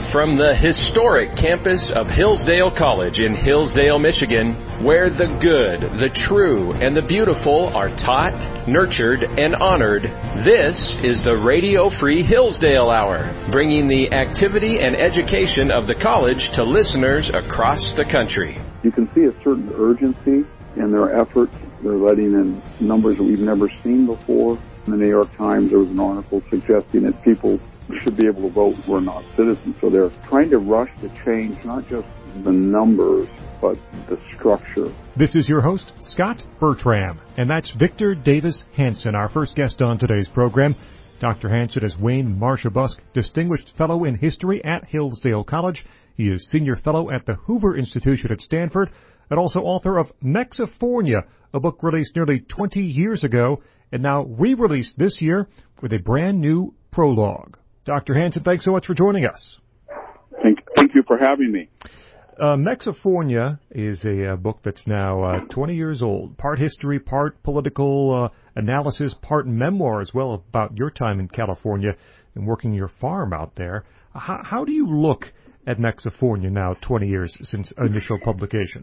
From the historic campus of Hillsdale College in Hillsdale, Michigan, where the good, the true, and the beautiful are taught, nurtured, and honored, this is the Radio Free Hillsdale Hour, bringing the activity and education of the college to listeners across the country. You can see a certain urgency in their efforts. They're letting in numbers that we've never seen before. In the New York Times, there was an article suggesting that people should be able to vote who are not citizens. So they're trying to rush to change not just the numbers, but the structure. This is your host, Scott Bertram, and that's Victor Davis Hanson, our first guest on today's program. Dr. Hanson is Wayne Marcia Busk Distinguished Fellow in History at Hillsdale College. He is Senior Fellow at the Hoover Institution at Stanford, and also author of Mexifornia, a book released nearly 20 years ago, and now re-released this year with a brand new prologue. Dr. Hanson, thanks so much for joining us. Thank you for having me. Mexifornia is a book that's now 20 years old. Part history, part political analysis, part memoir as well about your time in California and working your farm out there. How do you look at Mexifornia now, 20 years since initial publication?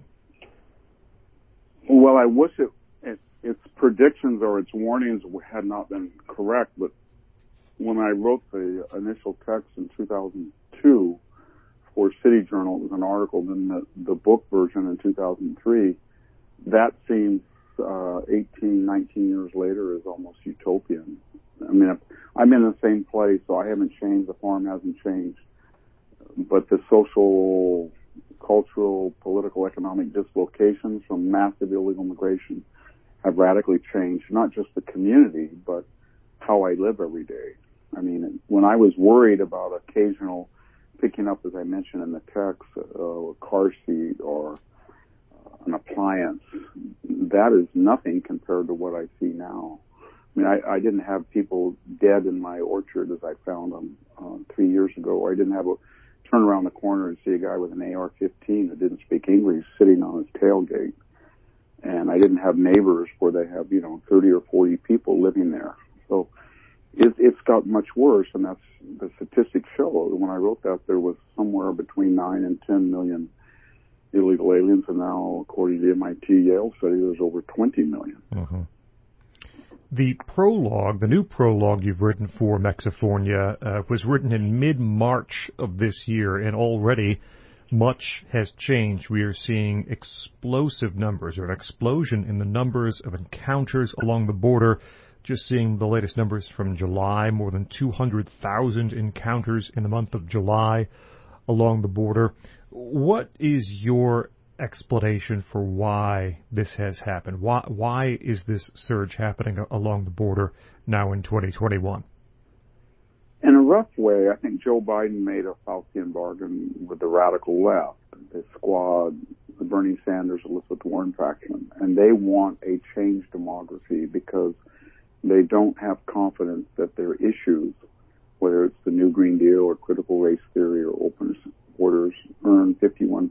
Well, I wish its predictions or its warnings had not been correct, but when I wrote the initial text in 2002 for City Journal, it was an article, then the book version in 2003, that seems 18, 19 years later is almost utopian. I mean, I'm in the same place, so I haven't changed, the farm hasn't changed, but the social, cultural, political, economic dislocations from massive illegal immigration have radically changed, not just the community, but how I live every day. I mean, when I was worried about occasional picking up, as I mentioned in the text, a car seat or an appliance, that is nothing compared to what I see now. I mean, I didn't have people dead in my orchard as I found them 3 years ago, or I didn't have a turn around the corner and see a guy with an AR-15 that didn't speak English sitting on his tailgate. And I didn't have neighbors where they have, 30 or 40 people living there. So it's got much worse, and that's the statistics show. When I wrote that, there was somewhere between 9 and 10 million illegal aliens, and now, according to the MIT Yale study, there's over 20 million. Mm-hmm. The prologue, the new prologue you've written for Mexifornia, was written in mid-March of this year, and already much has changed. We are seeing explosive numbers, or an explosion in the numbers of encounters along the border. Just seeing the latest numbers from July, more than 200,000 encounters in the month of July along the border. What is your explanation for why this has happened? Why is this surge happening along the border now in 2021? In a rough way, I think Joe Biden made a Faustian bargain with the radical left, the Squad, the Bernie Sanders, Elizabeth Warren faction, and they want a changed demography because they don't have confidence that their issues, whether it's the New Green Deal or critical race theory or open borders, earn 51%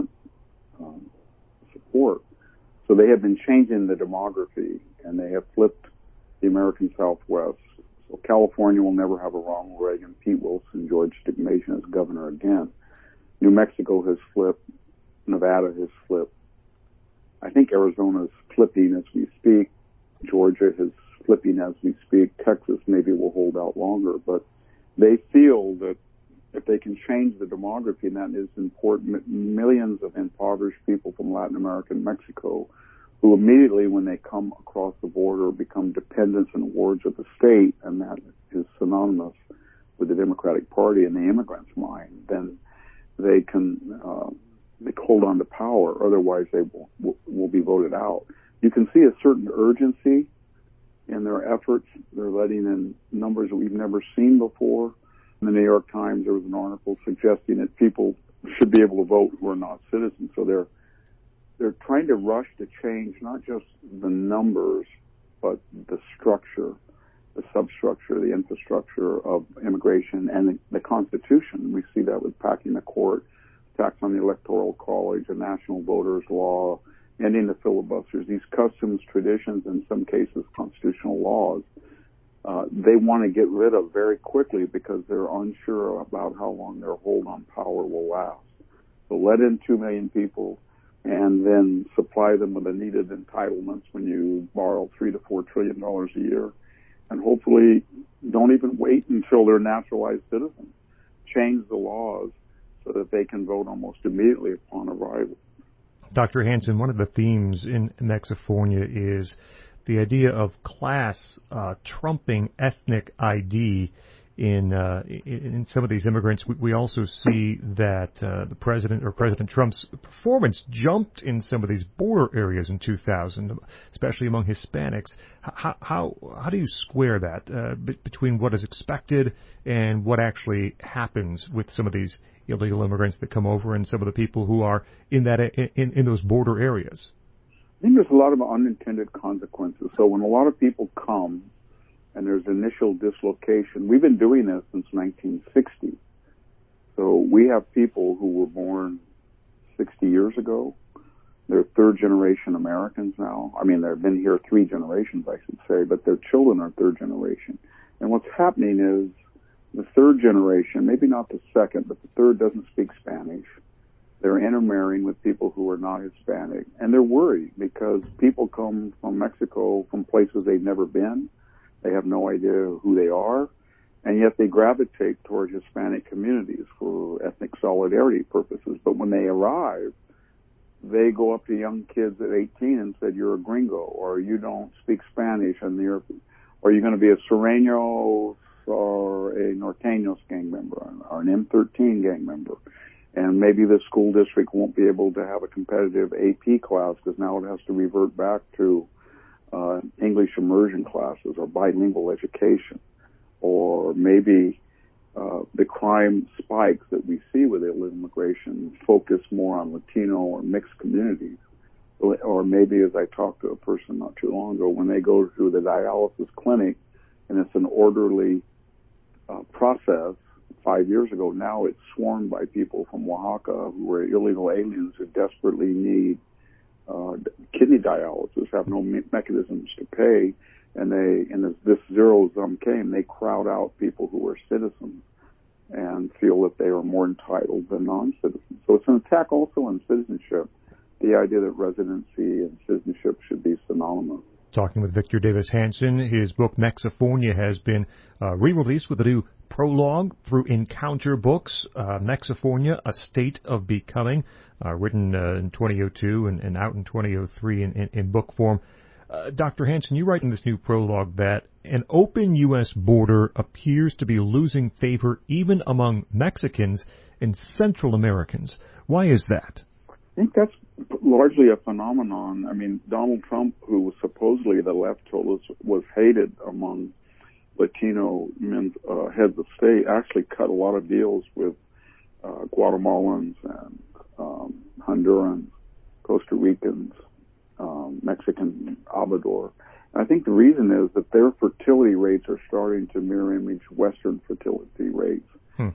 support. So they have been changing the demography, and they have flipped the American Southwest. So California will never have a Ronald Reagan, Pete Wilson, George Stigmation as governor again. New Mexico has flipped. Nevada has flipped. I think Arizona's flipping as we speak. Georgia is flipping as we speak. Texas maybe will hold out longer, but they feel that if they can change the demography, and that is important, millions of impoverished people from Latin America and Mexico who immediately, when they come across the border, become dependents and wards of the state, and that is synonymous with the Democratic Party in the immigrants' mind, then they can they hold on to power. Otherwise, they will be voted out. You can see a certain urgency in their efforts. They're letting in numbers that we've never seen before. In the New York Times, there was an article suggesting that people should be able to vote who are not citizens. So they're trying to rush to change not just the numbers, but the structure, the substructure, the infrastructure of immigration and the Constitution. We see that with packing the court, attacks on the Electoral College, a national voters law, ending the filibusters, these customs, traditions, in some cases constitutional laws they want to get rid of very quickly because they're unsure about how long their hold on power will last. So let in 2 million people and then supply them with the needed entitlements when you borrow $3 to $4 trillion a year. And hopefully don't even wait until they're naturalized citizens. Change the laws so that they can vote almost immediately upon arrival. Dr. Hansen, one of the themes in Mexifornia is the idea of class trumping ethnic ID in some of these immigrants. We also see that the president or President Trump's performance jumped in some of these border areas in 2000, especially among Hispanics. How do you square that between what is expected and what actually happens with some of these illegal immigrants that come over and some of the people who are in those border areas? I think there's a lot of unintended consequences. So when a lot of people come and there's initial dislocation, we've been doing this since 1960. So we have people who were born 60 years ago. They're third generation Americans now. I mean, they've been here 3 generations, I should say, but their children are third generation. And what's happening is the third generation, maybe not the second, but the third doesn't speak Spanish. They're intermarrying with people who are not Hispanic. And they're worried because people come from Mexico from places they've never been. They have no idea who they are. And yet they gravitate toward Hispanic communities for ethnic solidarity purposes. But when they arrive, they go up to young kids at 18 and said, you're a gringo, or you don't speak Spanish, and you're going to be a Sureño or a Norteños gang member, or an M13 gang member. And maybe the school district won't be able to have a competitive AP class because now it has to revert back to English immersion classes or bilingual education. Or maybe the crime spikes that we see with illegal immigration focus more on Latino or mixed communities. Or maybe, as I talked to a person not too long ago, when they go to the dialysis clinic and it's an orderly process, 5 years ago, now it's swarmed by people from Oaxaca who are illegal aliens who desperately need kidney dialysis, have no mechanisms to pay, and as this zero-sum came, they crowd out people who are citizens and feel that they are more entitled than non-citizens. So it's an attack also on citizenship, the idea that residency and citizenship should be synonymous. Talking with Victor Davis Hansen, his book Mexifornia has been re-released with a new prologue through Encounter Books, Mexifornia, A State of Becoming, written in 2002 and out in 2003 in book form. Dr. Hansen, you write in this new prologue that an open U.S. border appears to be losing favor even among Mexicans and Central Americans. Why is that? I think that's largely a phenomenon. I mean, Donald Trump, who was supposedly, the left told us, was hated among Latino heads of state, actually cut a lot of deals with Guatemalans and Hondurans, Costa Ricans, Mexican, Salvador. And I think the reason is that their fertility rates are starting to mirror image Western fertility rates.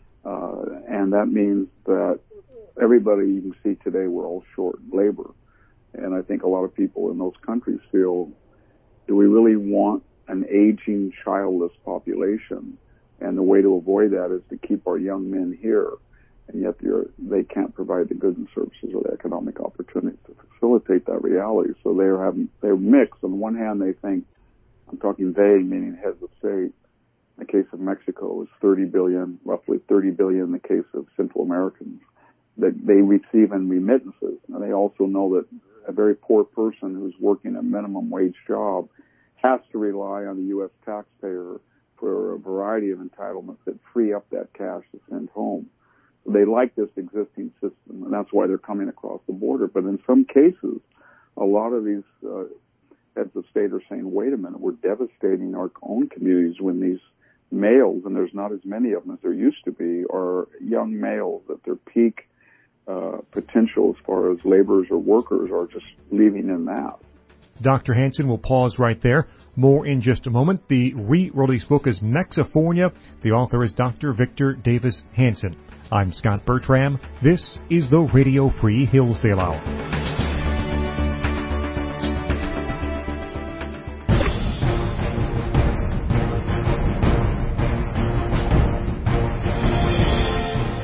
And that means that everybody you can see today, we're all short labor. And I think a lot of people in those countries feel, do we really want an aging, childless population? And the way to avoid that is to keep our young men here. And yet they can't provide the goods and services or the economic opportunities to facilitate that reality. So they're mixed. On one hand, they think, I'm talking they, meaning heads of state. In the case of Mexico, it's roughly 30 billion in the case of Central Americans that they receive in remittances. And they also know that a very poor person who's working a minimum wage job has to rely on the U.S. taxpayer for a variety of entitlements that free up that cash to send home. So they like this existing system, and that's why they're coming across the border. But in some cases, a lot of these heads of state are saying, wait a minute, we're devastating our own communities when these males, and there's not as many of them as there used to be, are young males at their peak potential as far as laborers or workers are just leaving in mass. Dr. Hansen will pause right there. More in just a moment. The re-released book is Mexifornia. The author is Dr. Victor Davis Hansen. I'm Scott Bertram. This is the Radio Free Hillsdale Hour.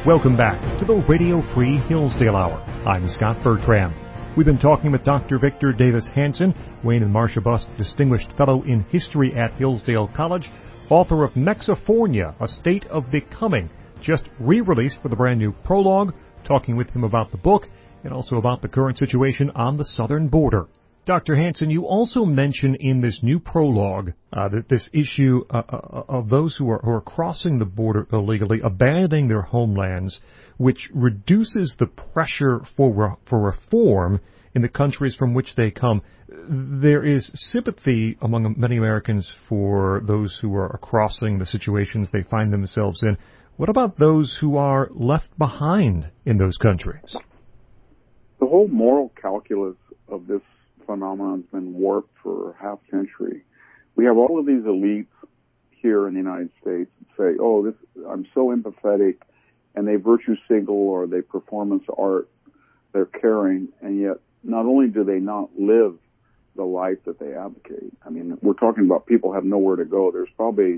Welcome back to the Radio Free Hillsdale Hour. I'm Scott Bertram. We've been talking with Dr. Victor Davis Hanson, Wayne and Marcia Busk Distinguished Fellow in History at Hillsdale College, author of Mexifornia, A State of Becoming, just re-released with a brand new prologue, talking with him about the book and also about the current situation on the southern border. Dr. Hanson, you also mention in this new prologue that this issue of those who are crossing the border illegally, abandoning their homelands, which reduces the pressure for reform in the countries from which they come. There is sympathy among many Americans for those who are crossing the situations they find themselves in. What about those who are left behind in those countries? The whole moral calculus of this phenomenon has been warped for a half century. We have all of these elites here in the United States that say, oh, I'm so empathetic, and they virtue signal or they performance art they're caring, and yet not only do they not live the life that they advocate. I mean, we're talking about people have nowhere to go. There's probably,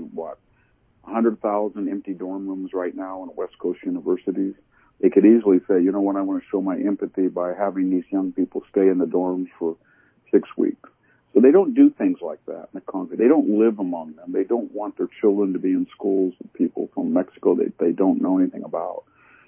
100,000 empty dorm rooms right now in West Coast universities. They could easily say, you know what, I want to show my empathy by having these young people stay in the dorms for 6 weeks. So they don't do things like that in the concrete. They don't live among them. They don't want their children to be in schools with people from Mexico that they don't know anything about.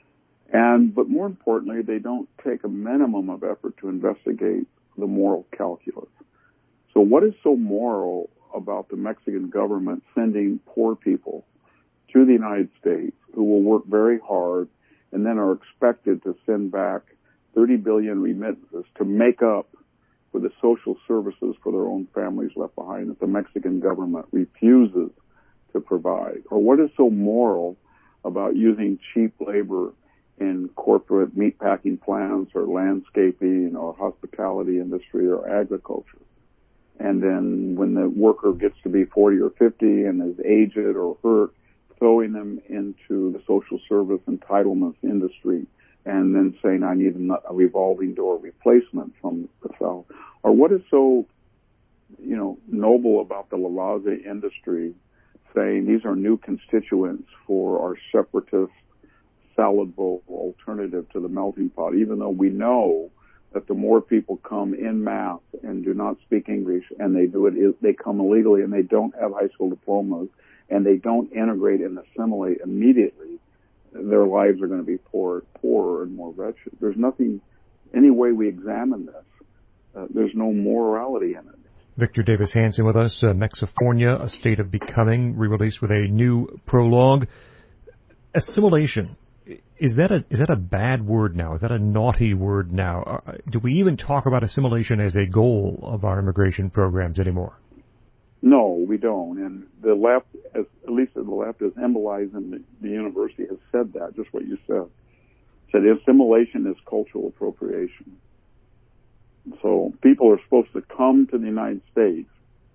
But more importantly, they don't take a minimum of effort to investigate the moral calculus. So what is so moral about the Mexican government sending poor people to the United States who will work very hard and then are expected to send back 30 billion remittances to make up for the social services for their own families left behind that the Mexican government refuses to provide? Or what is so moral about using cheap labor in corporate meatpacking plants or landscaping or hospitality industry or agriculture? And then when the worker gets to be 40 or 50 and is aged or hurt, throwing them into the social service entitlements industry and then saying, I need a revolving door replacement from the South. Or what is so, noble about the Lavaza industry saying these are new constituents for our separatist salad bowl alternative to the melting pot, even though we know that the more people come in mass and do not speak English and they come illegally and they don't have high school diplomas and they don't integrate and assimilate immediately, their lives are going to be poorer and more wretched. There's nothing, any way we examine this, there's no morality in it. Victor Davis Hanson with us, Mexifornia, A State of Becoming, re-released with a new prologue. Assimilation, is that a bad word now? Is that a naughty word now? Do we even talk about assimilation as a goal of our immigration programs anymore? No, we don't. And the left, at least the left, as embolized in the university, has said that, just what you said. Said assimilation is cultural appropriation. So people are supposed to come to the United States,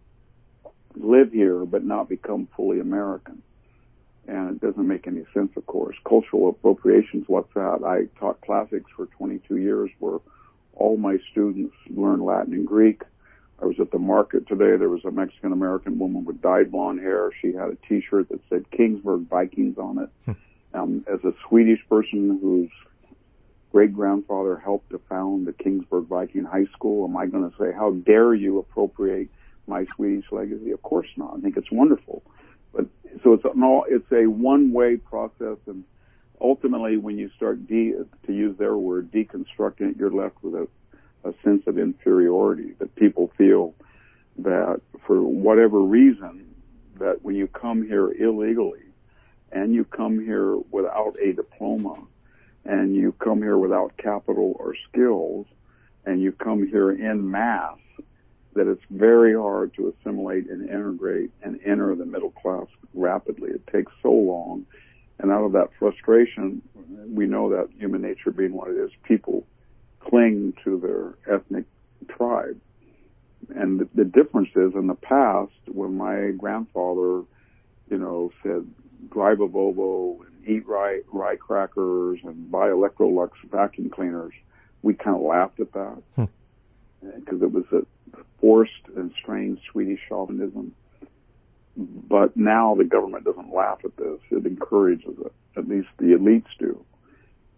live here, but not become fully American. And it doesn't make any sense, of course. Cultural appropriation is what's that. I taught classics for 22 years where all my students learned Latin and Greek. I was at the market today. There was a Mexican-American woman with dyed blonde hair. She had a T-shirt that said Kingsburg Vikings on it. As a Swedish person whose great-grandfather helped to found the Kingsburg Viking High School, am I going to say, how dare you appropriate my Swedish legacy? Of course not. I think it's wonderful. But so it's a one-way process, and ultimately when you start, to use their word, deconstructing it, you're left with a sense of inferiority, that people feel that for whatever reason, that when you come here illegally and you come here without a diploma and you come here without capital or skills and you come here en masse, that it's very hard to assimilate and integrate and enter the middle class rapidly. It takes so long. And out of that frustration, we know that human nature being what it is, people cling to their ethnic tribe. And the difference is, in the past, when my grandfather, said, drive a Volvo and eat rye crackers and buy Electrolux vacuum cleaners, we kind of laughed at that because it was a forced and strange Swedish chauvinism. But now the government doesn't laugh at this. It encourages it. At least the elites do.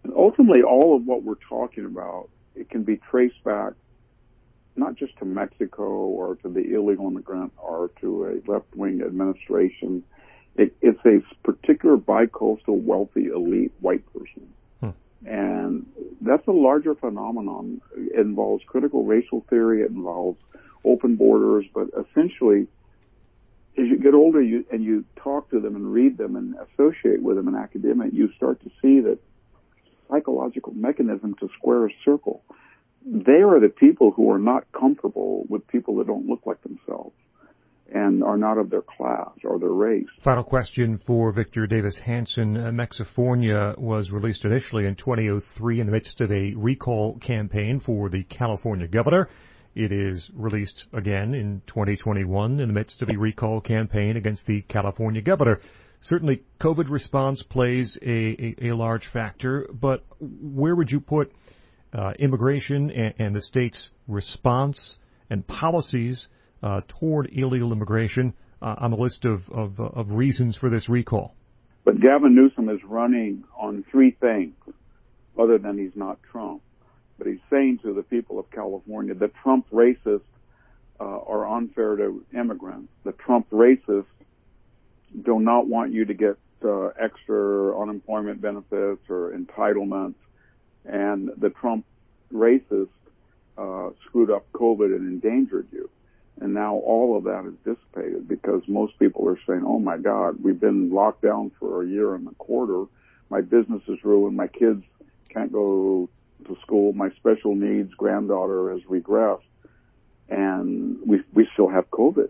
And ultimately, all of what we're talking about, it can be traced back not just to Mexico or to the illegal immigrant or to a left-wing administration. It's a particular bicoastal wealthy elite white person. And that's a larger phenomenon. It involves critical racial theory. It involves open borders. But essentially, as you get older and you talk to them and read them and associate with them in academia, you start to see that psychological mechanism to square a circle. They are the people who are not comfortable with people that don't look like themselves and are not of their class or their race. Final question for Victor Davis Hanson. Mexifornia was released initially in 2003 in the midst of a recall campaign for the California governor. It is released again in 2021 in the midst of a recall campaign against the California governor. Certainly, COVID response plays a large factor, but where would you put immigration and the state's response and policies toward illegal immigration on the list of reasons for this recall? But Gavin Newsom is running on three things, other than he's not Trump. But he's saying to the people of California, the Trump racists are unfair to immigrants. The Trump racists do not want you to get extra unemployment benefits or entitlements. And the Trump racists screwed up COVID and endangered you. And now all of that is dissipated because most people are saying, oh, my God, we've been locked down for a year and a quarter. My business is ruined. My kids can't go to school. My special needs granddaughter has regressed. And we still have COVID.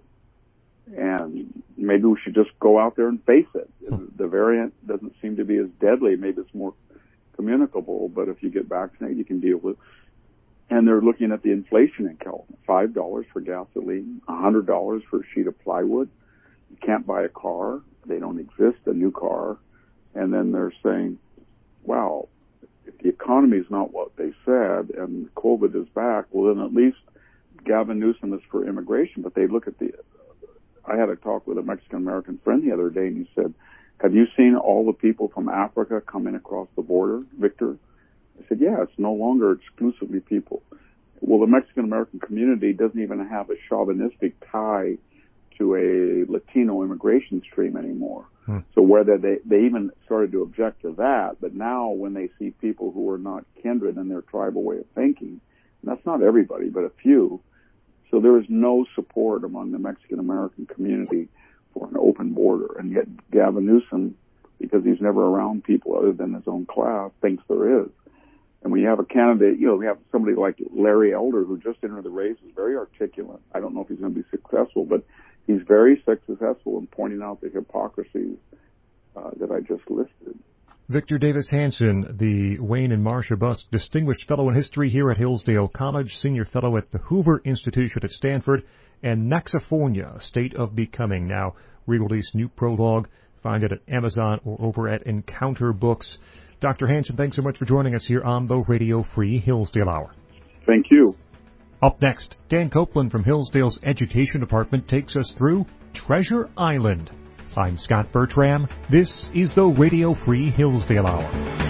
And maybe we should just go out there and face it. The variant doesn't seem to be as deadly. Maybe it's more communicable, but if you get vaccinated, you can deal with it. And they're looking at the inflation in California. $5 for gasoline, $100 for a sheet of plywood. You can't buy a car. They don't exist, a new car. And then they're saying, wow, if the economy is not what they said and COVID is back, well, then at least Gavin Newsom is for immigration. But they look at I had a talk with a Mexican-American friend the other day, and he said, have you seen all the people from Africa coming across the border, Victor? I said, yeah, it's no longer exclusively people. Well, the Mexican-American community doesn't even have a chauvinistic tie to a Latino immigration stream anymore. So whether they even started to object to that, but now when they see people who are not kindred in their tribal way of thinking, and that's not everybody, but a few, so there is no support among the Mexican-American community for an open border. And yet Gavin Newsom, because he's never around people other than his own class, thinks there is. And when you have a candidate, we have somebody like Larry Elder who just entered the race, is very articulate. I don't know if he's going to be successful, but he's very successful in pointing out the hypocrisies that I just listed. Victor Davis Hanson, the Wayne and Marcia Busk Distinguished Fellow in History here at Hillsdale College, Senior Fellow at the Hoover Institution at Stanford, and Mexifornia, State of Becoming. Now, re-released new prologue. Find it at Amazon or over at Encounter Books. Dr. Hanson, thanks so much for joining us here on the Radio Free Hillsdale Hour. Thank you. Up next, Dan Copeland from Hillsdale's Education Department takes us through Treasure Island. I'm Scott Bertram. This is the Radio Free Hillsdale Hour.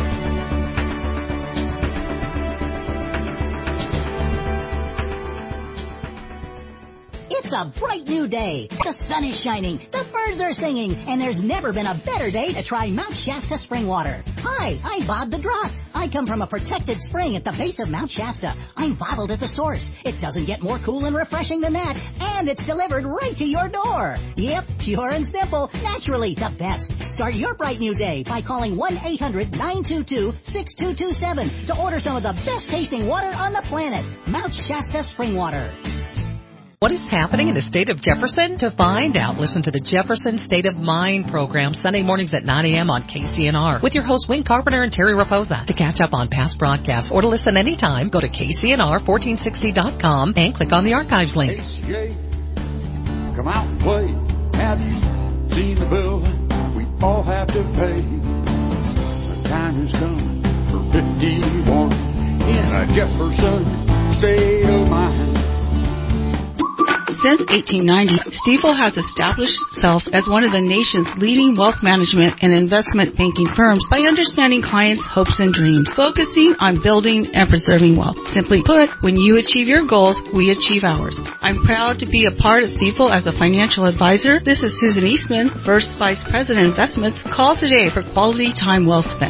It's a bright new day. The sun is shining, the birds are singing, and there's never been a better day to try Mount Shasta spring water. Hi, I'm Bob the Drop. I come from a protected spring at the base of Mount Shasta. I'm bottled at the source. It doesn't get more cool and refreshing than that, and it's delivered right to your door. Yep, pure and simple, naturally the best. Start your bright new day by calling 1-800-922-6227 to order some of the best tasting water on the planet. Mount Shasta spring water. What is happening in the state of Jefferson? To find out, listen to the Jefferson State of Mind program Sunday mornings at 9 a.m. on KCNR with your hosts Wayne Carpenter and Terry Raposa. To catch up on past broadcasts or to listen anytime, go to KCNR1460.com and click on the archives link. KCA, come out and play. Have you seen the bill we all have to pay? The time has come for 51 in a Jefferson State of Mind. Since 1890, Stifel has established itself as one of the nation's leading wealth management and investment banking firms by understanding clients' hopes and dreams, focusing on building and preserving wealth. Simply put, when you achieve your goals, we achieve ours. I'm proud to be a part of Stifel as a financial advisor. This is Susan Eastman, First Vice President Investments. Call today for quality time well spent.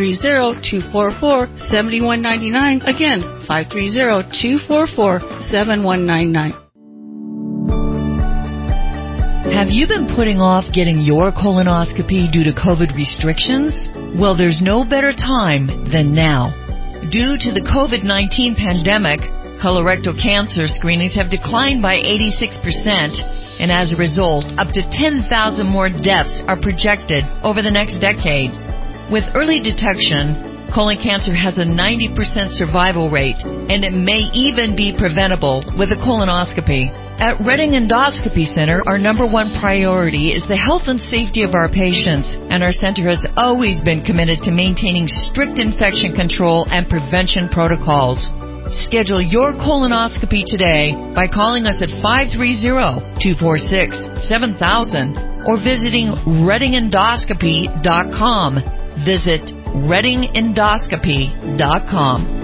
530-244-7199. Again, 530-244-7199. Have you been putting off getting your colonoscopy due to COVID restrictions? Well, there's no better time than now. Due to the COVID-19 pandemic, colorectal cancer screenings have declined by 86%, and as a result, up to 10,000 more deaths are projected over the next decade. With early detection, colon cancer has a 90% survival rate, and it may even be preventable with a colonoscopy. At Reading Endoscopy Center, our number one priority is the health and safety of our patients, and our center has always been committed to maintaining strict infection control and prevention protocols. Schedule your colonoscopy today by calling us at 530-246-7000 or visiting readingendoscopy.com. Visit readingendoscopy.com.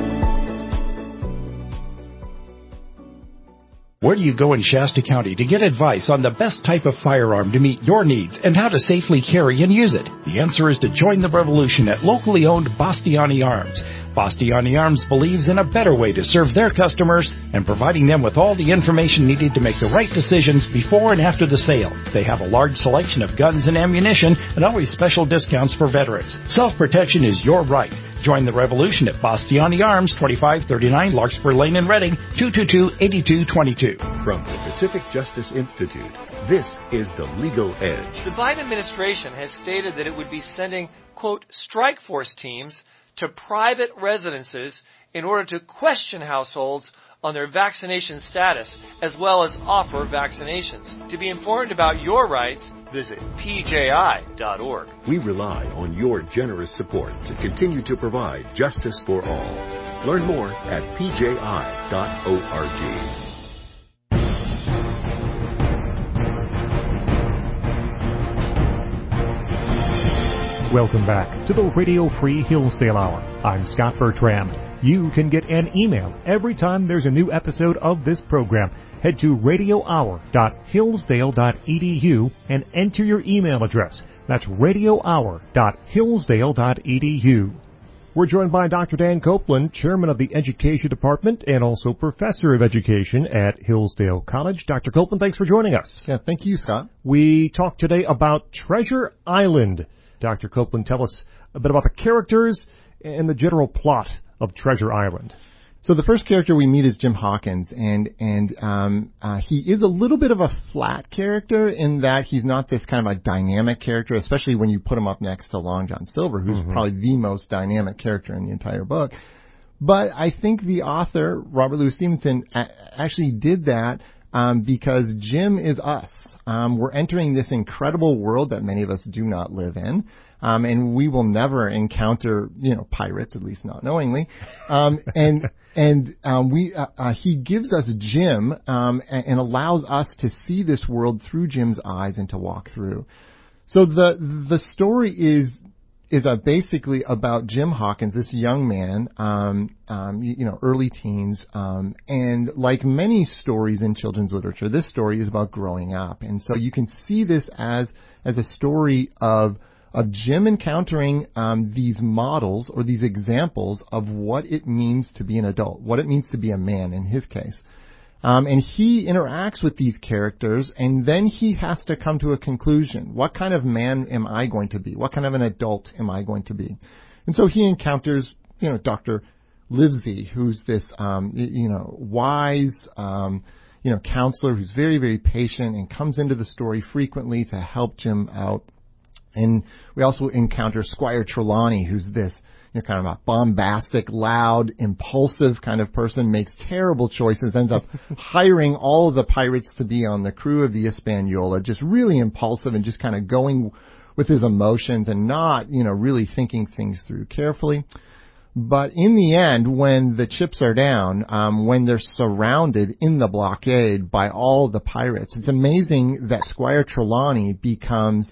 Where do you go in Shasta County to get advice on the best type of firearm to meet your needs and how to safely carry and use it? The answer is to join the revolution at locally owned Bastiani Arms. Bastiani Arms believes in a better way to serve their customers and providing them with all the information needed to make the right decisions before and after the sale. They have a large selection of guns and ammunition and always special discounts for veterans. Self-protection is your right. Join the revolution at Bastiani Arms, 2539 Larkspur Lane in Reading, 222-8222. From the Pacific Justice Institute, this is The Legal Edge. The Biden administration has stated that it would be sending, quote, strike force teams to private residences in order to question households on their vaccination status, as well as offer vaccinations. To be informed about your rights, visit pji.org. We rely on your generous support to continue to provide justice for all. Learn more at pji.org. Welcome back to the Radio Free Hillsdale Hour. I'm Scott Bertram. You can get an email every time there's a new episode of this program. Head to radiohour.hillsdale.edu and enter your email address. That's radiohour.hillsdale.edu. We're joined by Dr. Dan Copeland, Chairman of the Education Department and also Professor of Education at Hillsdale College. Dr. Copeland, thanks for joining us. Yeah, thank you, Scott. We talked today about Treasure Island. Dr. Copeland, tell us a bit about the characters and the general plot of Treasure Island. So the first character we meet is Jim Hawkins, and he is a little bit of a flat character in that he's not this kind of a dynamic character, especially when you put him up next to Long John Silver, who's probably the most dynamic character in the entire book. But I think the author, Robert Louis Stevenson, actually did that because Jim is us. We're entering this incredible world that many of us do not live in. And we will never encounter, pirates, at least not knowingly. He gives us Jim, and allows us to see this world through Jim's eyes and to walk through. So the story is basically about Jim Hawkins, this young man, early teens, and like many stories in children's literature, this story is about growing up. And so you can see this as a story of Jim encountering these models or these examples of what it means to be an adult, what it means to be a man in his case. And he interacts with these characters, and then he has to come to a conclusion. What kind of man am I going to be? What kind of an adult am I going to be? And so he encounters, Dr. Livesey, who's this, wise, counselor who's very, very patient and comes into the story frequently to help Jim out. And we also encounter Squire Trelawney, who's this, kind of a bombastic, loud, impulsive kind of person, makes terrible choices, ends up hiring all of the pirates to be on the crew of the Hispaniola, just really impulsive and just kind of going with his emotions and not, really thinking things through carefully. But in the end, when the chips are down, when they're surrounded in the blockade by all the pirates, it's amazing that Squire Trelawney becomes,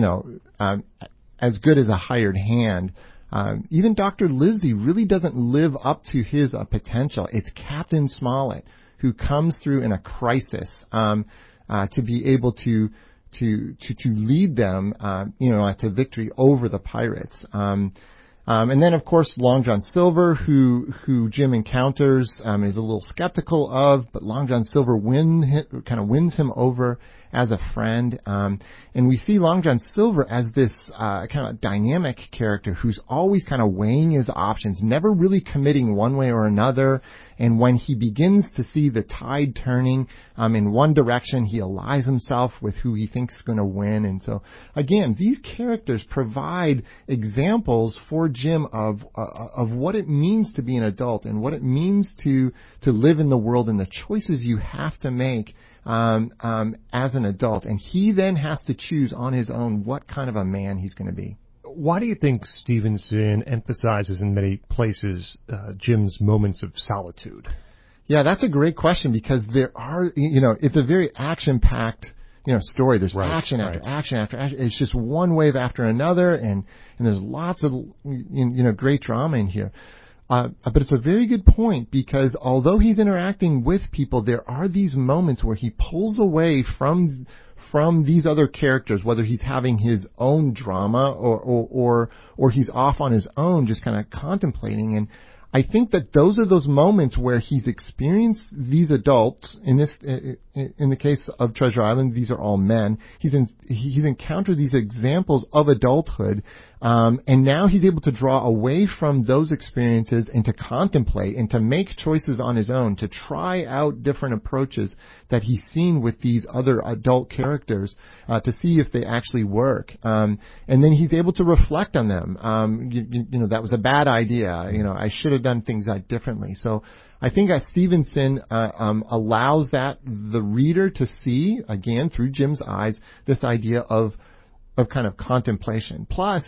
as good as a hired hand. Even Dr. Livesey really doesn't live up to his potential. It's Captain Smollett who comes through in a crisis to be able to lead them, to victory over the pirates. And then, of course, Long John Silver, who Jim encounters, is a little skeptical of, but Long John Silver kind of wins him over as a friend. And we see Long John Silver as this kind of dynamic character who's always kind of weighing his options, never really committing one way or another. And when he begins to see the tide turning in one direction, he allies himself with who he thinks is going to win. And so, again, these characters provide examples for Jim of what it means to be an adult and what it means to live in the world and the choices you have to make as an adult. And he then has to choose on his own what kind of a man he's going to be. Why do you think Stevenson emphasizes in many places Jim's moments of solitude? Yeah, that's a great question, because there are, it's a very action-packed, story. There's action after action after action. It's just one wave after another, and there's lots of, great drama in here. But it's a very good point, because although he's interacting with people, there are these moments where he pulls away from these other characters, whether he's having his own drama or he's off on his own, just kind of contemplating. And I think that those are those moments where he's experienced these adults. In the case of Treasure Island, these are all men. He's encountered these examples of adulthood, and now he's able to draw away from those experiences and to contemplate and to make choices on his own, to try out different approaches that he's seen with these other adult characters, to see if they actually work. And then he's able to reflect on them. That was a bad idea. I should have done things differently. So I think Stevenson allows the reader to see, again, through Jim's eyes, this idea of kind of contemplation. Plus,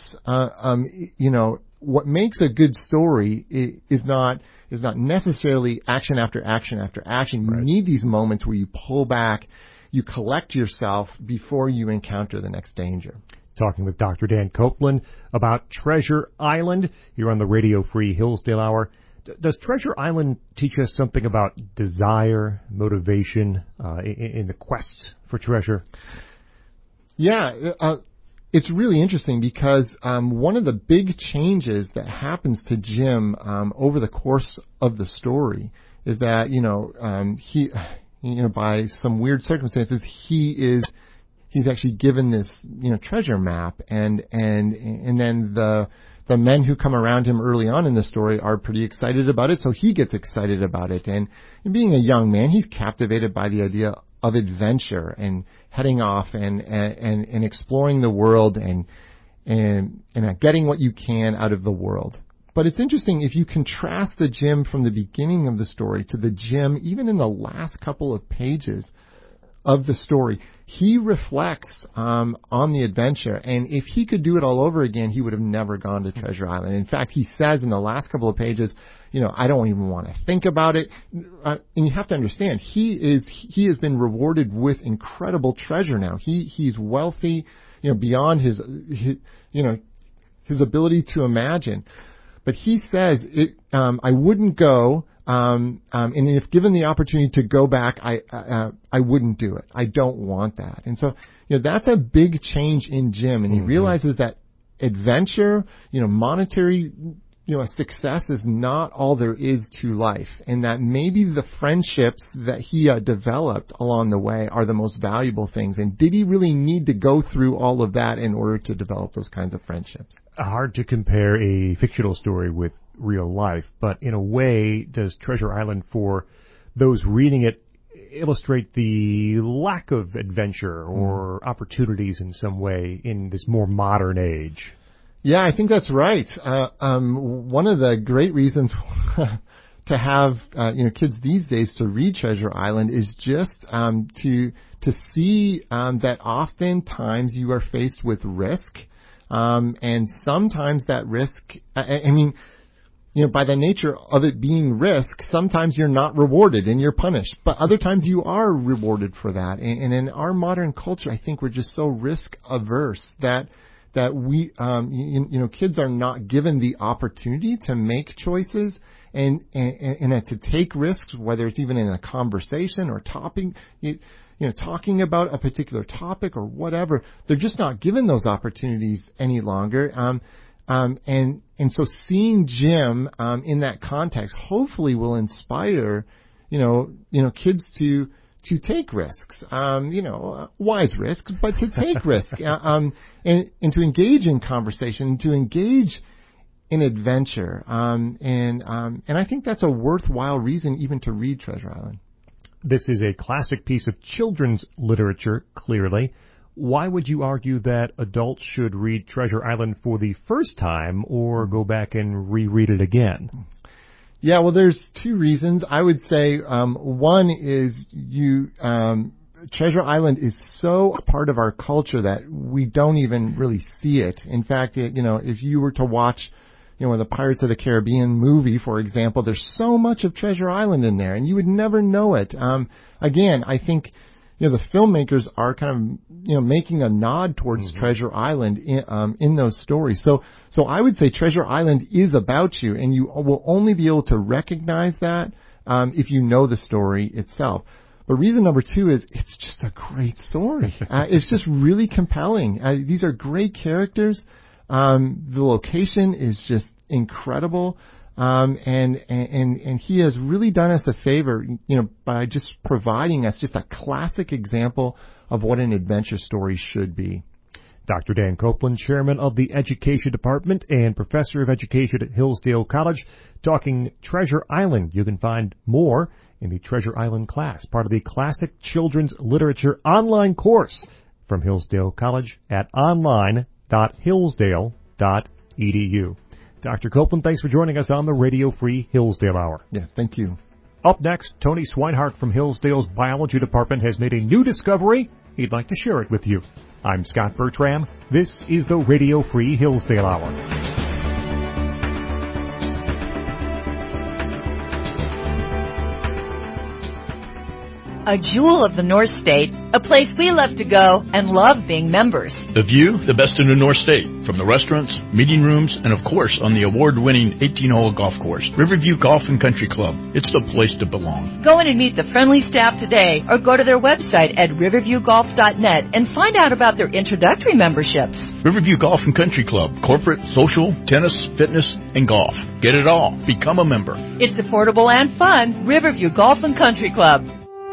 what makes a good story is not necessarily action after action after action. You need these moments where you pull back, you collect yourself before you encounter the next danger. Talking with Dr. Dan Copeland about Treasure Island here on the Radio Free Hillsdale Hour. Does Treasure Island teach us something about desire, motivation in the quest for treasure? Yeah, it's really interesting, because one of the big changes that happens to Jim over the course of the story is that he by some weird circumstances he's actually given this treasure map, and then the men who come around him early on in the story are pretty excited about it, so he gets excited about it. And being a young man, he's captivated by the idea of adventure and heading off and exploring the world and getting what you can out of the world. But it's interesting, if you contrast the Jim from the beginning of the story to the Jim even in the last couple of pages of the story, he reflects on the adventure. And if he could do it all over again, he would have never gone to Treasure Island. In fact, he says in the last couple of pages, I don't even want to think about it. And you have to understand, he has been rewarded with incredible treasure now. He's wealthy, beyond his ability to imagine. But he says, I wouldn't go. And if given the opportunity to go back, I wouldn't do it. I don't want that. And so, that's a big change in Jim. And he realizes that adventure, monetary, success is not all there is to life. And that maybe the friendships that he developed along the way are the most valuable things. And did he really need to go through all of that in order to develop those kinds of friendships? Hard to compare a fictional story with real life, but in a way, does Treasure Island, for those reading it, illustrate the lack of adventure or opportunities in some way in this more modern age? Yeah, I think that's right. One of the great reasons to have kids these days to read Treasure Island is just to see that oftentimes you are faced with risk. And sometimes that risk, by the nature of it being risk, sometimes you're not rewarded and you're punished, but other times you are rewarded for that. And in our modern culture, I think we're just so risk averse that we, kids are not given the opportunity to make choices and to take risks, whether it's even in a conversation or talking about a particular topic or whatever. They're just not given those opportunities any longer. And so seeing Jim in that context hopefully will inspire kids to take risks, wise risks, but to take risks, and to engage in conversation, to engage in adventure, and I think that's a worthwhile reason even to read Treasure Island. This is a classic piece of children's literature, clearly. Why would you argue that adults should read Treasure Island for the first time or go back and reread it again? Yeah, well, there's two reasons. I would say one is Treasure Island is so a part of our culture that we don't even really see it. In fact, if you were to watch the Pirates of the Caribbean movie, for example, there's so much of Treasure Island in there, and you would never know it. Again, I think the filmmakers are kind of making a nod towards Treasure Island in those stories. So I would say Treasure Island is about you, and you will only be able to recognize that if you know the story itself. But reason number two is it's just a great story. It's just really compelling. These are great characters. The location is just incredible. And he has really done us a favor, by just providing us just a classic example of what an adventure story should be. Dr. Dan Copeland, chairman of the Education Department and professor of education at Hillsdale College, talking Treasure Island. You can find more in the Treasure Island class, part of the Classic Children's Literature online course from Hillsdale College at online.hillsdale.edu. Dr. Copeland, thanks for joining us on the Radio Free Hillsdale Hour. Yeah, thank you. Up next, Tony Swinehart from Hillsdale's Biology Department has made a new discovery. He'd like to share it with you. I'm Scott Bertram. This is the Radio Free Hillsdale Hour. A jewel of the North State, a place we love to go and love being members. The view, the best in the North State, from the restaurants, meeting rooms, and of course on the award-winning 18-hole golf course, Riverview Golf and Country Club. It's the place to belong. Go in and meet the friendly staff today or go to their website at riverviewgolf.net and find out about their introductory memberships. Riverview Golf and Country Club, corporate, social, tennis, fitness, and golf. Get it all. Become a member. It's affordable and fun. Riverview Golf and Country Club.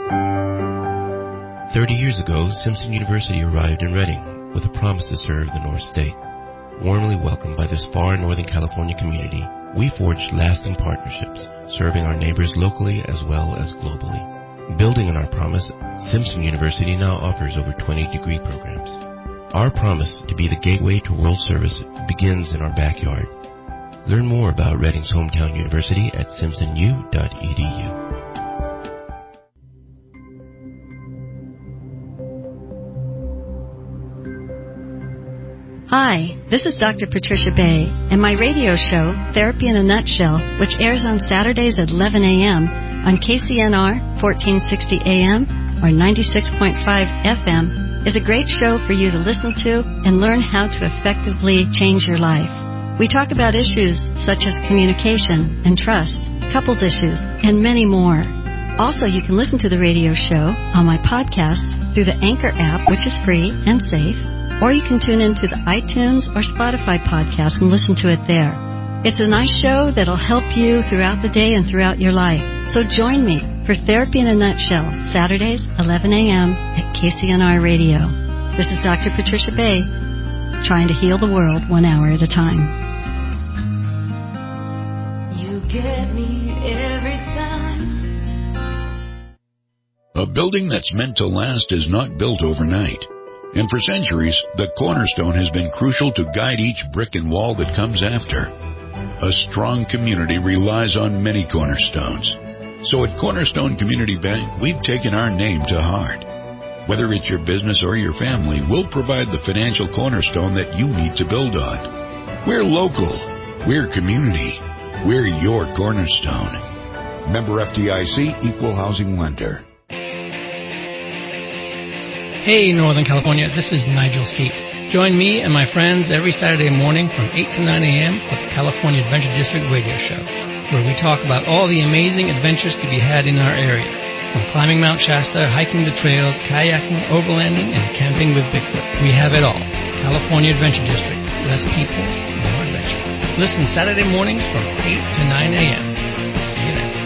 30 years ago, Simpson University arrived in Reading with a promise to serve the North State. Warmly welcomed by this far Northern California community, we forged lasting partnerships, serving our neighbors locally as well as globally. Building on our promise, Simpson University now offers over 20 degree programs. Our promise to be the gateway to world service begins in our backyard. Learn more about Reading's hometown university at simpsonu.edu. Hi, this is Dr. Patricia Bay, and my radio show, Therapy in a Nutshell, which airs on Saturdays at 11 a.m. on KCNR 1460 AM or 96.5 FM, is a great show for you to listen to and learn how to effectively change your life. We talk about issues such as communication and trust, couples issues, and many more. Also, you can listen to the radio show on my podcast through the Anchor app, which is free and safe, or you can tune into the iTunes or Spotify podcast and listen to it there. It's a nice show that'll help you throughout the day and throughout your life. So join me for Therapy in a Nutshell, Saturdays, 11 a.m. at KCNR Radio. This is Dr. Patricia Bay, trying to heal the world 1 hour at a time. You get me every time. A building that's meant to last is not built overnight. And for centuries, the cornerstone has been crucial to guide each brick and wall that comes after. A strong community relies on many cornerstones. So at Cornerstone Community Bank, we've taken our name to heart. Whether it's your business or your family, we'll provide the financial cornerstone that you need to build on. We're local. We're community. We're your cornerstone. Member FDIC, Equal Housing Lender. Hey, Northern California, this is Nigel Skeet. Join me and my friends every Saturday morning from 8 to 9 a.m. for the California Adventure District radio show, where we talk about all the amazing adventures to be had in our area, from climbing Mount Shasta, hiking the trails, kayaking, overlanding, and camping with Bigfoot. We have it all. California Adventure District. Less people, more adventure. Listen Saturday mornings from 8 to 9 a.m. See you then.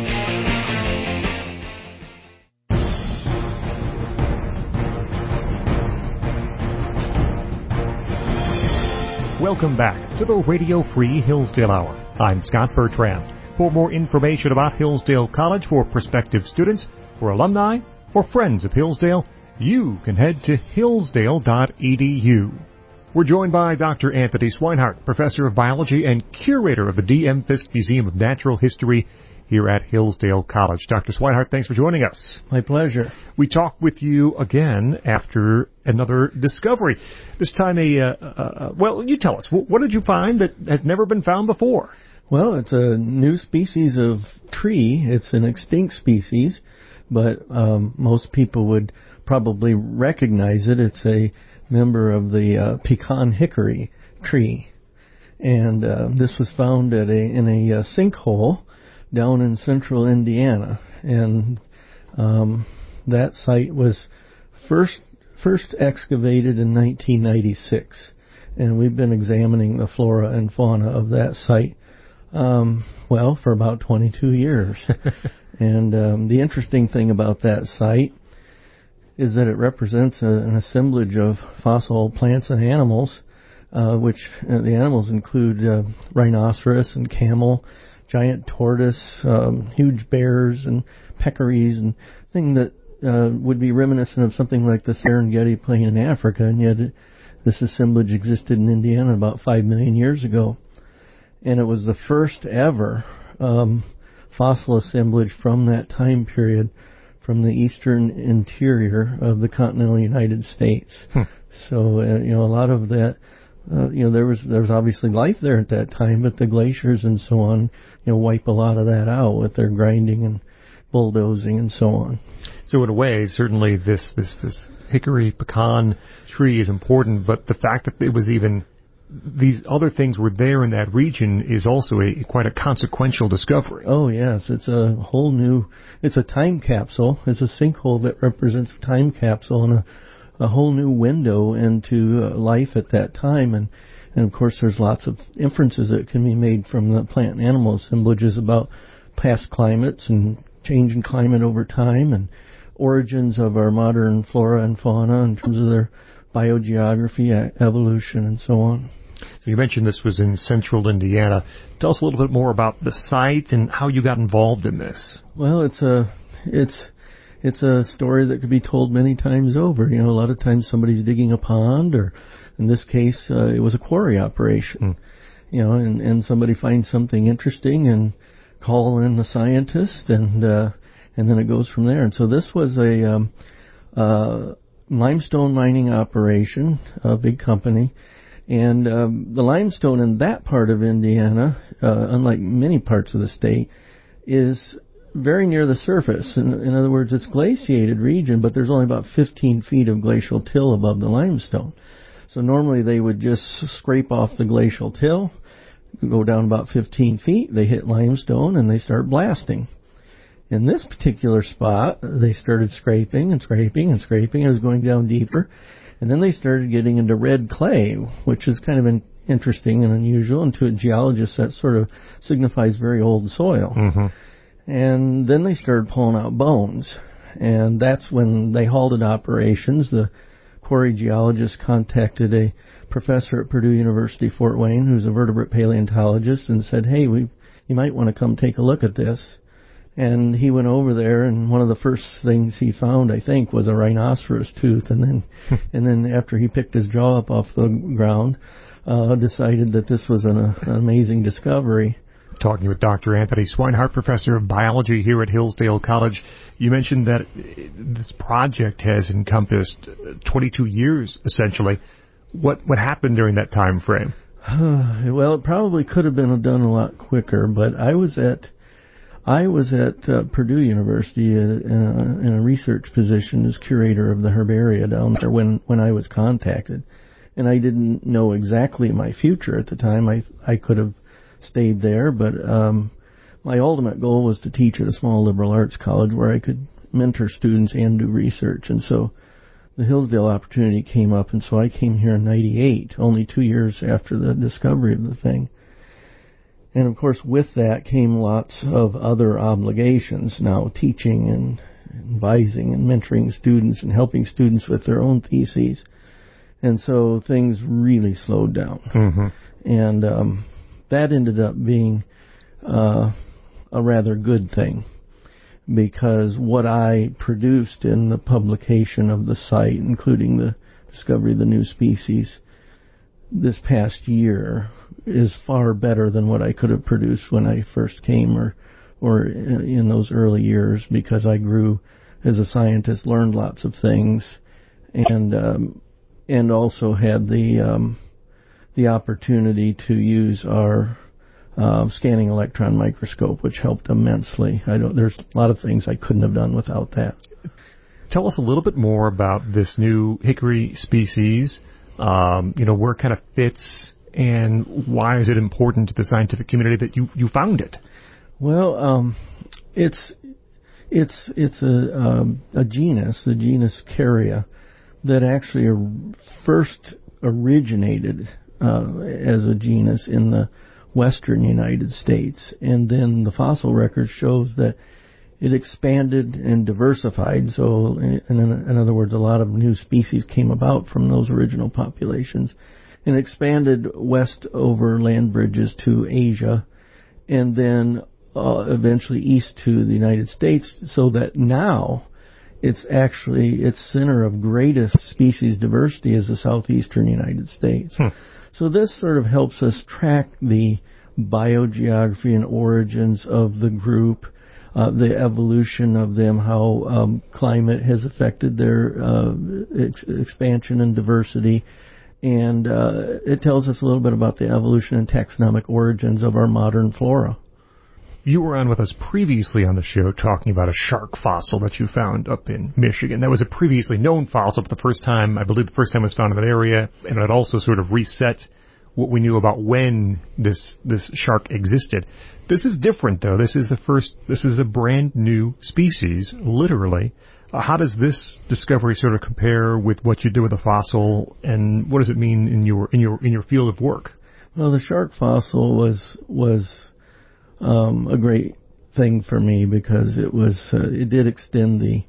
Welcome back to the Radio Free Hillsdale Hour. I'm Scott Bertrand. For more information about Hillsdale College for prospective students, for alumni, or friends of Hillsdale, you can head to hillsdale.edu. We're joined by Dr. Anthony Swinehart, Professor of Biology and Curator of the D.M. Fisk Museum of Natural History here at Hillsdale College. Dr. Swinehart, thanks for joining us. My pleasure. We talk with you again after another discovery. This time well, you tell us, what did you find that has never been found before? Well, it's a new species of tree. It's an extinct species, but most people would probably recognize it. It's a member of the pecan hickory tree. And this was found in a sinkhole down in central Indiana. And that site was first excavated in 1996. And we've been examining the flora and fauna of that site, for about 22 years. And the interesting thing about that site is that it represents an assemblage of fossil plants and animals, which the animals include rhinoceros and camel, giant tortoise, huge bears and peccaries, and thing that would be reminiscent of something like the Serengeti Plain in Africa, and yet this assemblage existed in Indiana about 5 million years ago. And it was the first ever fossil assemblage from that time period from the eastern interior of the continental United States. So, a lot of that, there was obviously life there at that time, but the glaciers and so on, wipe a lot of that out with their grinding and bulldozing and so on. So in a way, certainly this hickory pecan tree is important, but the fact that it was even these other things were there in that region is also quite a consequential discovery. Oh, yes. It's it's a time capsule. It's a sinkhole that represents a time capsule and a whole new window into life at that time. And of course, there's lots of inferences that can be made from the plant and animal assemblages about past climates and change in climate over time and origins of our modern flora and fauna in terms of their biogeography, evolution, and so on. So you mentioned this was in central Indiana. Tell us a little bit more about the site and how you got involved in this. Well, it's a story that could be told many times over. A lot of times somebody's digging a pond, or in this case, it was a quarry operation. And somebody finds something interesting and call in the scientist, and then it goes from there. And so this was a limestone mining operation, a big company. And the limestone in that part of Indiana, unlike many parts of the state, is very near the surface. In other words, it's glaciated region, but there's only about 15 feet of glacial till above the limestone. So normally they would just scrape off the glacial till, go down about 15 feet, they hit limestone, and they start blasting. In this particular spot, they started scraping and scraping and scraping. It was going down deeper. And then they started getting into red clay, which is kind of interesting and unusual. And to a geologist, that sort of signifies very old soil. Mm-hmm. And then they started pulling out bones. And that's when they halted operations. The quarry geologist contacted a professor at Purdue University, Fort Wayne, who's a vertebrate paleontologist, and said, hey, you might want to come take a look at this. And he went over there, and one of the first things he found, I think, was a rhinoceros tooth. And then after he picked his jaw up off the ground, decided that this was an amazing discovery. Talking with Dr. Anthony Swinehart, Professor of Biology here at Hillsdale College. You mentioned that this project has encompassed 22 years, essentially. What happened during that time frame? Well, it probably could have been done a lot quicker, but I was at Purdue University in a research position as curator of the herbaria down there when I was contacted, and I didn't know exactly my future at the time. I could have stayed there, but my ultimate goal was to teach at a small liberal arts college where I could mentor students and do research, and so the Hillsdale opportunity came up, and so I came here in '98, only 2 years after the discovery of the thing. And of course, with that came lots of other obligations, now teaching and advising and mentoring students and helping students with their own theses. And so things really slowed down. Mm-hmm. And that ended up being a rather good thing, because what I produced in the publication of the site, including the discovery of the new species this past year, is far better than what I could have produced when I first came or in those early years, because I grew as a scientist, learned lots of things, and also had the opportunity to use our scanning electron microscope, which helped immensely. There's a lot of things I couldn't have done without that. Tell us a little bit more about this new hickory species, where it kind of fits, and why is it important to the scientific community that you found it? Well, it's a genus, the genus Carya, that actually first originated as a genus in the western United States, and then the fossil record shows that it expanded and diversified. So, in other words, a lot of new species came about from those original populations, and expanded west over land bridges to Asia, and then eventually east to the United States, so that now it's actually its center of greatest species diversity is the southeastern United States. So this sort of helps us track the biogeography and origins of the group, the evolution of them, how climate has affected their expansion and diversity, and it tells us a little bit about the evolution and taxonomic origins of our modern flora. You were on with us previously on the show talking about a shark fossil that you found up in Michigan. That was a previously known fossil, but I believe the first time it was found in that area, and it also sort of reset what we knew about when this shark existed. This is different, though. This is a brand new species, literally. How does this discovery sort of compare with what you did with the fossil, and what does it mean in your field of work? Well, the shark fossil was a great thing for me, because it did extend the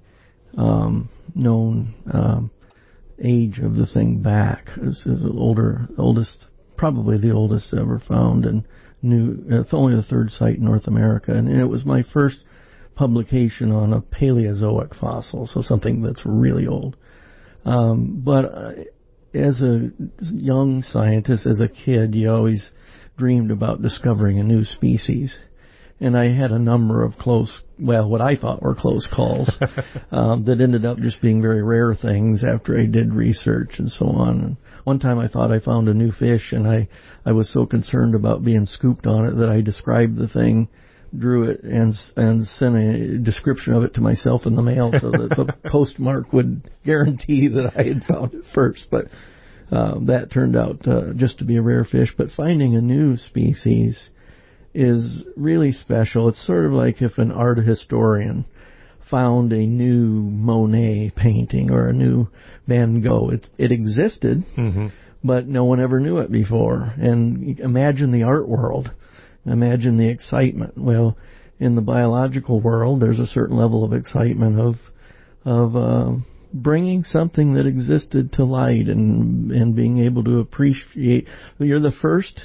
known age of the thing back. It's probably the oldest ever found, and it's only the third site in North America, and it was my first publication on a Paleozoic fossil, so something that's really old. But as a young scientist, as a kid, you always dreamed about discovering a new species. And I had a number of what I thought were close calls that ended up just being very rare things after I did research and so on. And one time I thought I found a new fish, and I was so concerned about being scooped on it that I described the thing, drew it, and sent a description of it to myself in the mail so that the postmark would guarantee that I had found it first. But that turned out just to be a rare fish. But finding a new species is really special. It's sort of like if an art historian found a new Monet painting or a new Van Gogh. It existed, but no one ever knew it before. And imagine the art world. Imagine the excitement. Well, in the biological world, there's a certain level of excitement of bringing something that existed to light and being able to appreciate. You're the first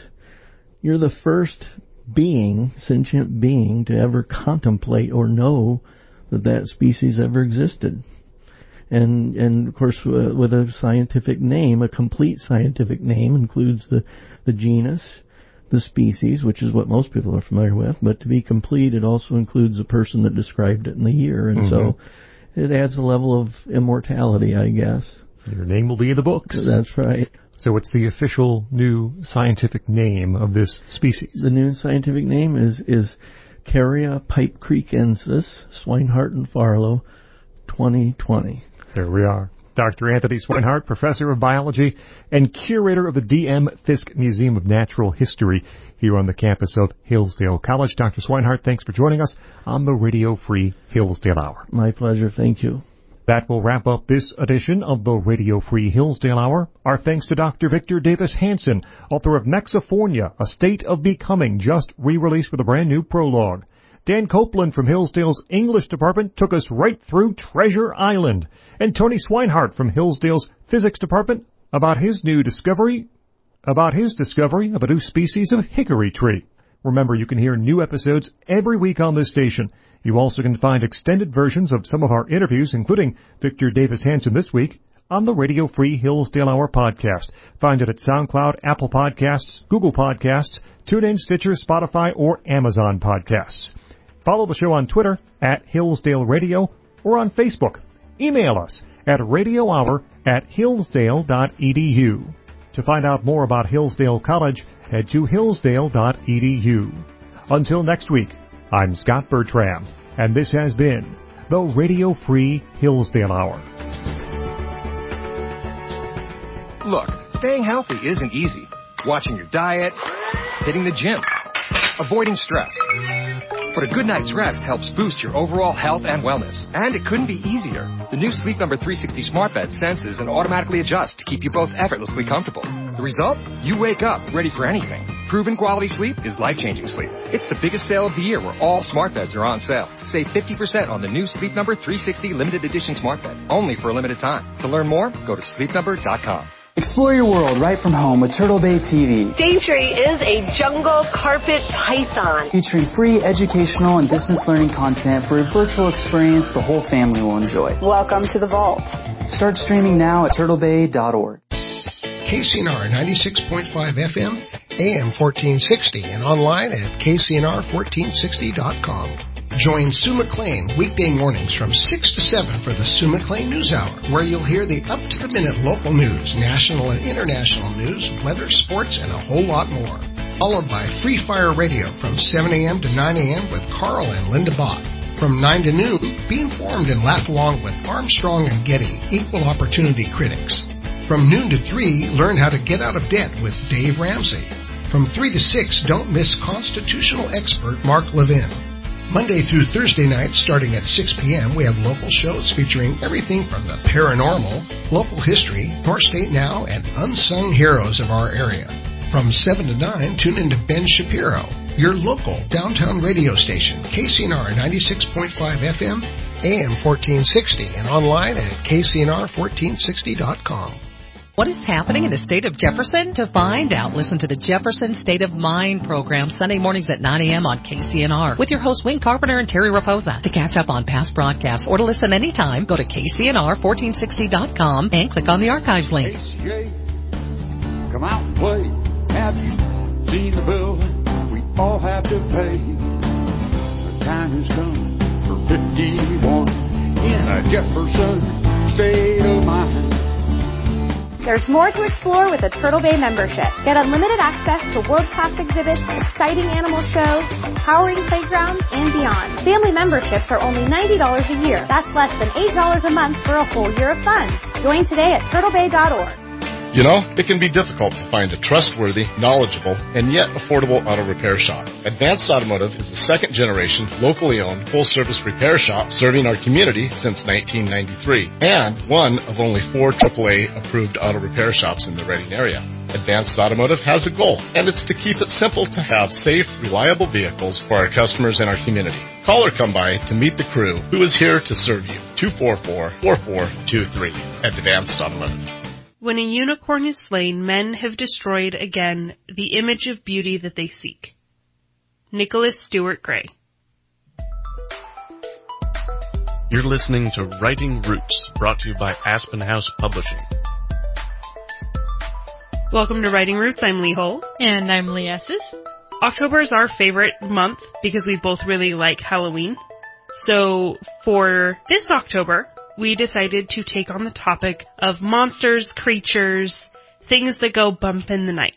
sentient being to ever contemplate or know that species ever existed. And of course, with a scientific name, a complete scientific name includes the genus, the species, which is what most people are familiar with, but to be complete, it also includes the person that described it in the year, and so it adds a level of immortality, I guess. Your name will be in the books. That's right. So what's the official new scientific name of this species? The new scientific name is Carria pipecreekensis, Swinehart and Farlow, 2020. There we are. Dr. Anthony Swinehart, Professor of Biology and Curator of the D.M. Fisk Museum of Natural History here on the campus of Hillsdale College. Dr. Swinehart, thanks for joining us on the Radio Free Hillsdale Hour. My pleasure. Thank you. That will wrap up this edition of the Radio Free Hillsdale Hour. Our thanks to Dr. Victor Davis Hanson, author of Mexiphonia, A State of Becoming, just re-released with a brand new prologue. Dan Copeland from Hillsdale's English Department took us right through Treasure Island. And Tony Swinehart from Hillsdale's Physics Department about his discovery of a new species of hickory tree. Remember, you can hear new episodes every week on this station. You also can find extended versions of some of our interviews, including Victor Davis Hanson this week, on the Radio Free Hillsdale Hour podcast. Find it at SoundCloud, Apple Podcasts, Google Podcasts, TuneIn, Stitcher, Spotify, or Amazon Podcasts. Follow the show on Twitter at Hillsdale Radio or on Facebook. Email us at radiohour@hillsdale.edu. To find out more about Hillsdale College, head to hillsdale.edu. Until next week, I'm Scott Bertram, and this has been the Radio Free Hillsdale Hour. Look, staying healthy isn't easy. Watching your diet, hitting the gym, avoiding stress. But a good night's rest helps boost your overall health and wellness. And it couldn't be easier. The new Sleep Number 360 Smart Bed senses and automatically adjusts to keep you both effortlessly comfortable. The result? You wake up ready for anything. Proven quality sleep is life-changing sleep. It's the biggest sale of the year where all smart beds are on sale. Save 50% on the new Sleep Number 360 Limited Edition Smart Bed, only for a limited time. To learn more, go to sleepnumber.com. Explore your world right from home with Turtle Bay TV. Daintree is a jungle carpet python. Featuring free educational and distance learning content for a virtual experience the whole family will enjoy. Welcome to the vault. Start streaming now at turtlebay.org. KCNR 96.5 FM, AM 1460, and online at kcnr1460.com. Join Sue McLean weekday mornings from 6 to 7 for the Sue McLean News Hour, where you'll hear the up-to-the-minute local news, national and international news, weather, sports, and a whole lot more. Followed by Free Fire Radio from 7 a.m. to 9 a.m. with Carl and Linda Bach. From 9 to noon, be informed and laugh along with Armstrong and Getty, equal opportunity critics. From noon to 3, learn how to get out of debt with Dave Ramsey. From 3 to 6, don't miss constitutional expert Mark Levin. Monday through Thursday nights, starting at 6 p.m., we have local shows featuring everything from the paranormal, local history, North State Now, and unsung heroes of our area. From 7 to 9, tune in to Ben Shapiro, your local downtown radio station, KCNR 96.5 FM, AM 1460, and online at kcnr1460.com. What is happening in the state of Jefferson? To find out, listen to the Jefferson State of Mind program Sunday mornings at 9 a.m. on KCNR with your hosts Wayne Carpenter and Terry Raposa. To catch up on past broadcasts or to listen anytime, go to kcnr1460.com and click on the archives link. ACA, come out and play. Have you seen the bill we all have to pay? The time has come for 51 in a Jefferson State of Mind. There's more to explore with a Turtle Bay membership. Get unlimited access to world-class exhibits, exciting animal shows, empowering playgrounds, and beyond. Family memberships are only $90 a year. That's less than $8 a month for a whole year of fun. Join today at turtlebay.org. You know, it can be difficult to find a trustworthy, knowledgeable, and yet affordable auto repair shop. Advanced Automotive is the second-generation, locally owned, full-service repair shop serving our community since 1993, and one of only 4 AAA-approved auto repair shops in the Reading area. Advanced Automotive has a goal, and it's to keep it simple to have safe, reliable vehicles for our customers and our community. Call or come by to meet the crew who is here to serve you. 244-4423 at Advanced Automotive. When a unicorn is slain, men have destroyed again the image of beauty that they seek. Nicholas Stewart Gray. You're listening to Writing Roots, brought to you by Aspen House Publishing. Welcome to Writing Roots. I'm Lee Hull. And I'm Lee Esses. October is our favorite month because we both really like Halloween. So for this October, we decided to take on the topic of monsters, creatures, things that go bump in the night.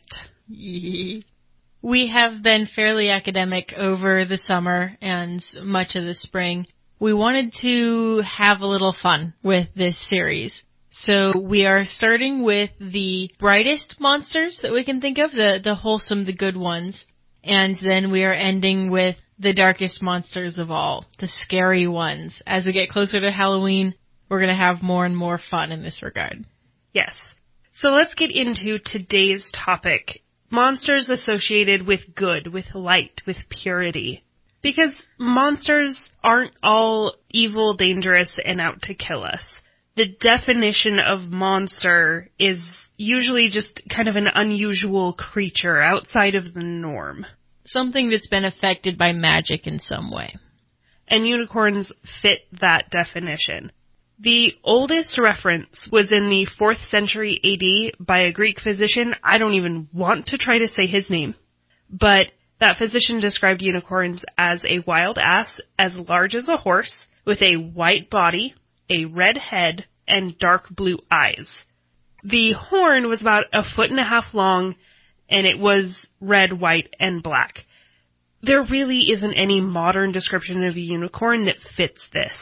We have been fairly academic over the summer and much of the spring. We wanted to have a little fun with this series. So we are starting with the brightest monsters that we can think of, the wholesome, the good ones. And then we are ending with the darkest monsters of all, the scary ones. As we get closer to Halloween, we're going to have more and more fun in this regard. Yes. So let's get into today's topic. Monsters associated with good, with light, with purity. Because monsters aren't all evil, dangerous, and out to kill us. The definition of monster is usually just kind of an unusual creature outside of the norm. Something that's been affected by magic in some way. And unicorns fit that definition. The oldest reference was in the 4th century AD by a Greek physician. I don't even want to try to say his name. But that physician described unicorns as a wild ass as large as a horse with a white body, a red head, and dark blue eyes. The horn was about 1.5 feet long, and it was red, white, and black. There really isn't any modern description of a unicorn that fits this.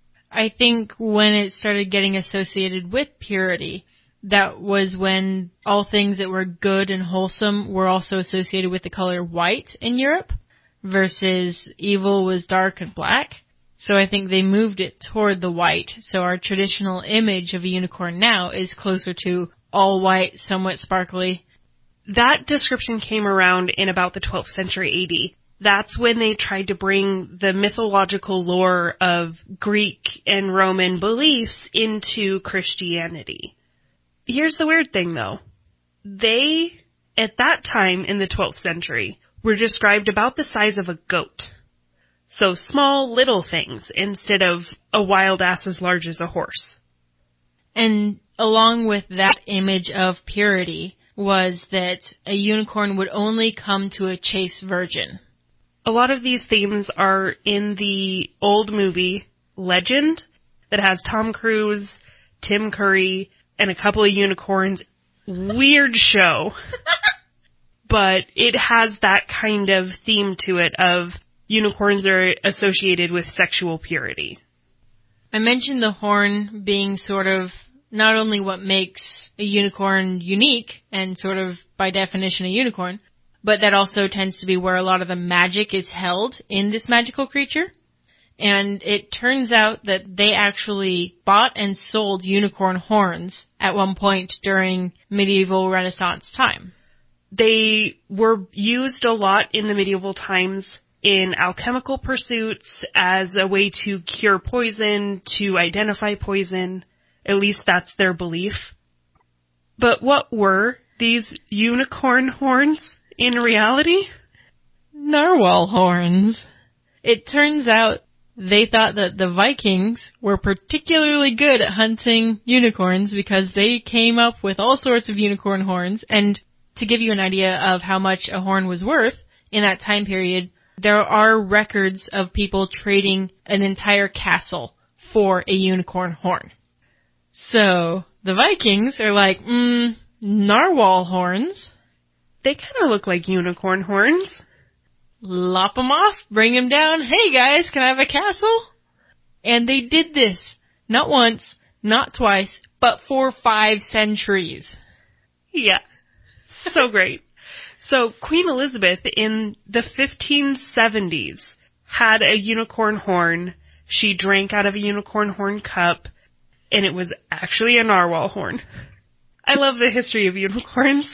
I think when it started getting associated with purity, that was when all things that were good and wholesome were also associated with the color white in Europe, versus evil was dark and black. So I think they moved it toward the white. So our traditional image of a unicorn now is closer to all white, somewhat sparkly. That description came around in about the 12th century AD. That's when they tried to bring the mythological lore of Greek and Roman beliefs into Christianity. Here's the weird thing, though. They, at that time in the 12th century, were described about the size of a goat. So small, little things instead of a wild ass as large as a horse. And along with that image of purity was that a unicorn would only come to a chaste virgin. A lot of these themes are in the old movie Legend that has Tom Cruise, Tim Curry, and a couple of unicorns. Weird show. But it has that kind of theme to it of unicorns are associated with sexual purity. I mentioned the horn being sort of not only what makes a unicorn unique and sort of by definition a unicorn, but that also tends to be where a lot of the magic is held in this magical creature. And it turns out that they actually bought and sold unicorn horns at one point during medieval Renaissance time. They were used a lot in the medieval times in alchemical pursuits as a way to cure poison, to identify poison. At least that's their belief. But what were these unicorn horns in reality? Narwhal horns. It turns out they thought that the Vikings were particularly good at hunting unicorns because they came up with all sorts of unicorn horns. And to give you an idea of how much a horn was worth in that time period, there are records of people trading an entire castle for a unicorn horn. So the Vikings are like, narwhal horns. They kind of look like unicorn horns. Lop them off, bring them down. Hey guys, can I have a castle? And they did this not once, not twice, but for 5 centuries. Yeah. So great. So Queen Elizabeth in the 1570s had a unicorn horn. She drank out of a unicorn horn cup, and it was actually a narwhal horn. I love the history of unicorns.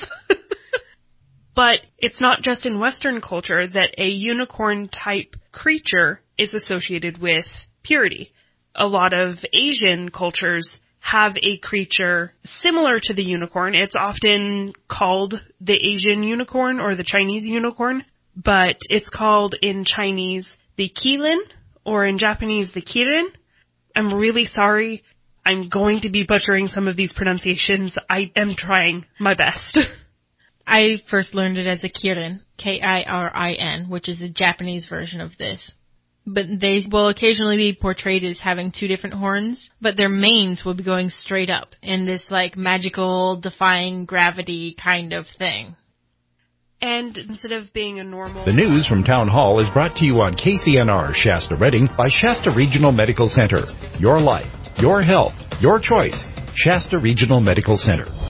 But it's not just in Western culture that a unicorn-type creature is associated with purity. A lot of Asian cultures have a creature similar to the unicorn. It's often called the Asian unicorn or the Chinese unicorn, but it's called in Chinese the Qilin, or in Japanese the Kirin. I'm really sorry. I'm going to be butchering some of these pronunciations. I am trying my best. I first learned it as a Kirin, Kirin, which is the Japanese version of this. but they will occasionally be portrayed as having two different horns, but their manes will be going straight up in this like magical, defying gravity kind of thing. And instead of being a normal... The news from Town Hall is brought to you on KCNR Shasta Redding by Shasta Regional Medical Center. Your life, your health, your choice. Shasta Regional Medical Center.